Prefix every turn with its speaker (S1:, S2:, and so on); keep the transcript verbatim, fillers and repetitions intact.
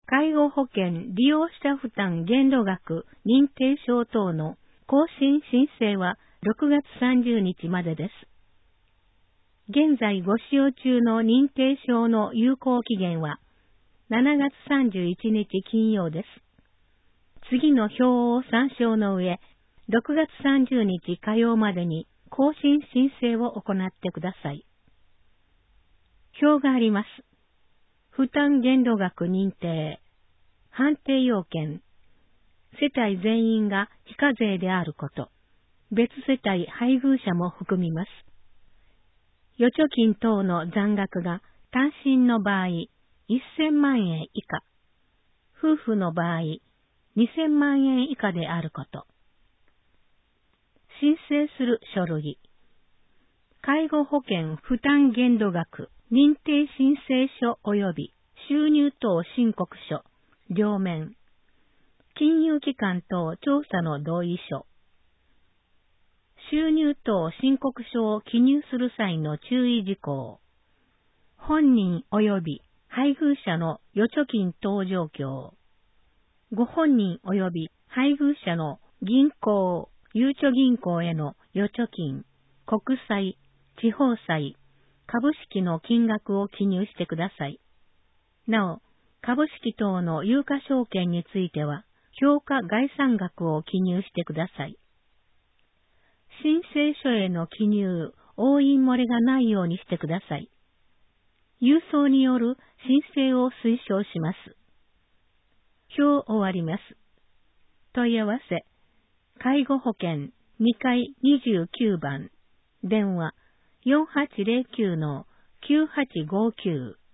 S1: 介護保険利用者負担限度額認定証等の更新申請はろくがつさんじゅうにちまでです。現在ご使用中の認定証の有効期限はしちがつさんじゅういちにち金曜です。次の表を参照の上、ろくがつさんじゅうにち火曜までに更新申請を行ってください。表があります。負担限度額認定、判定要件、世帯全員が非課税であること、別世帯配偶者も含みます。預貯金等の残額が単身の場合、せんまんえん以下、夫婦の場合、にせんまんえん以下であること。申請する書類。介護保険負担限度額認定申請書及び収入等申告書、両面。金融機関等調査の同意書。収入等申告書を記入する際の注意事項。本人及び配偶者の預貯金等状況。ご本人及び配偶者の銀行、ゆうちょ銀行への預貯金、国債、地方債、株式の金額を記入してください。なお、株式等の有価証券については、評価概算額を記入してください。申請書への記入、押印漏れがないようにしてください。郵送による申請を推奨します。表終わります。問い合わせ、介護保険にかいにじゅうきゅうばん、電話 よんはちゼロきゅうのきゅうはちごきゅう